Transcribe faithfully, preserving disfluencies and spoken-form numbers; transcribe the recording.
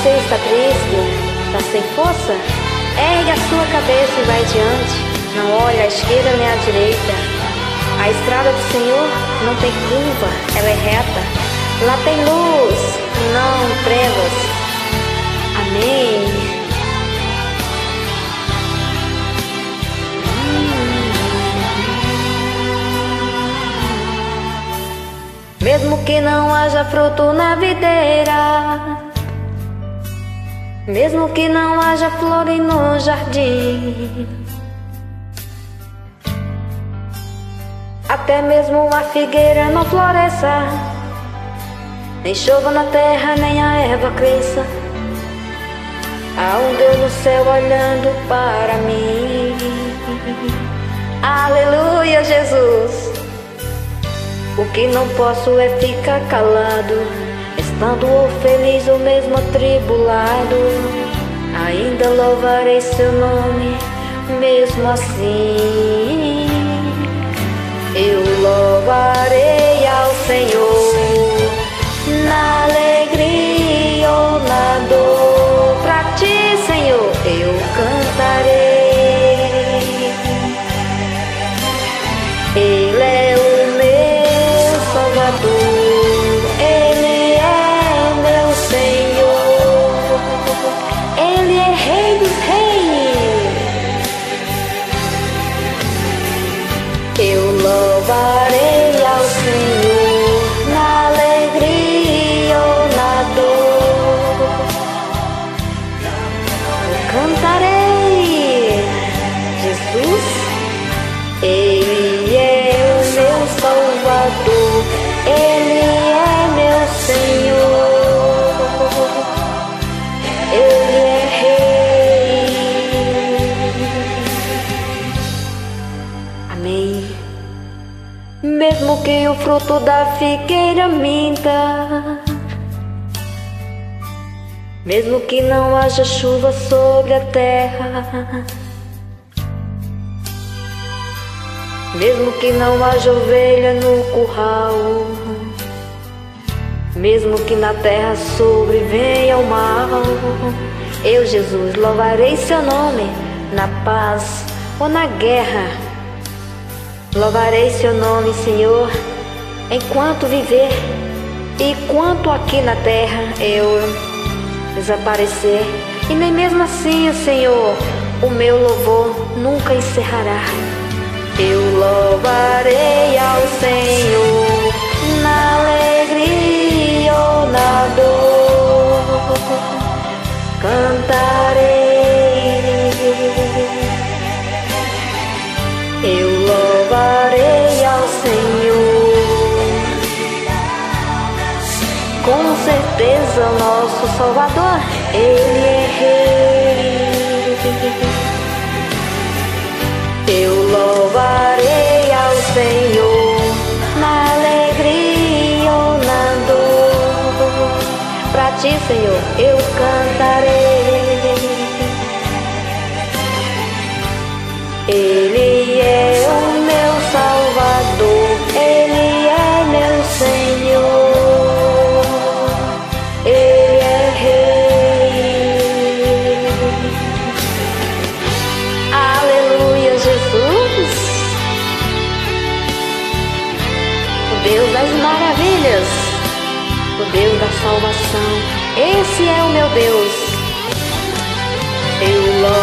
Você está triste? Está sem força? Ergue a sua cabeça e vai adiante. Não olhe à esquerda nem à direita. A estrada do Senhor não tem curva, ela é reta. Lá tem luz, não trevas. Amém. Mesmo que não haja fruto na videira, mesmo que não haja flor no jardim, até mesmo a figueira não floresça, nem chova na terra, nem a erva cresça, há um Deus no céu olhando para mim. Aleluia, Jesus. O que não posso é ficar calado, estando ou feliz ou mesmo atribulado, ainda louvarei seu nome, mesmo assim. Eu louvarei ao Senhor, na alegria ou na dor, pra ti, Senhor, eu cantarei. Ele é o meu Salvador, Ele é meu Senhor, Ele é Rei dos Reis. Eu louvarei ao Senhor, na alegria ou na dor, eu cantarei. Jesus, Ele é o meu Salvador, Ele é meu Senhor, Ele é Rei. Amém. Mesmo que o fruto da figueira minta, mesmo que não haja chuva sobre a terra, mesmo que não haja ovelha no curral, mesmo que na terra sobrevenha o mal, eu, Jesus, louvarei seu nome, na paz ou na guerra. Louvarei seu nome, Senhor, enquanto viver, e quanto aqui na terra eu desaparecer, e nem mesmo assim, Senhor, o meu louvor nunca encerrará. Eu louvarei ao Senhor, na alegria ou na dor, cantarei. Eu louvarei ao Senhor, com certeza o nosso Salvador, Ele é Rei. Eu louvarei ao Senhor, na alegria ou na dor, pra ti, Senhor, eu cantarei. Ele é o meu Salvador, Ele é meu Senhor, Ele é Rei. Aleluia, Jesus, o Deus das maravilhas, o Deus da salvação, esse é o meu Deus. Eu louvo